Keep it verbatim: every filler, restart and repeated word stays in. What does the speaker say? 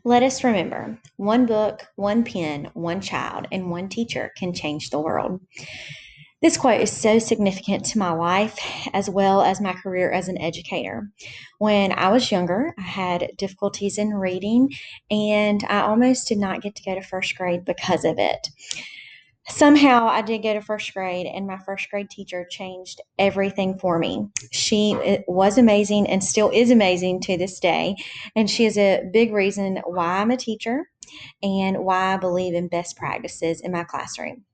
Let us remember one book, one pen, one child, and one teacher can change the world. This quote is so significant to my life as well as my career as an educator. When I was younger, I had difficulties in reading and I almost did not get to go to first grade because of it. Somehow I did go to first grade, and my first grade teacher changed everything for me. She was amazing and still is amazing to this day. And she is a big reason why I'm a teacher and why I believe in best practices in my classroom.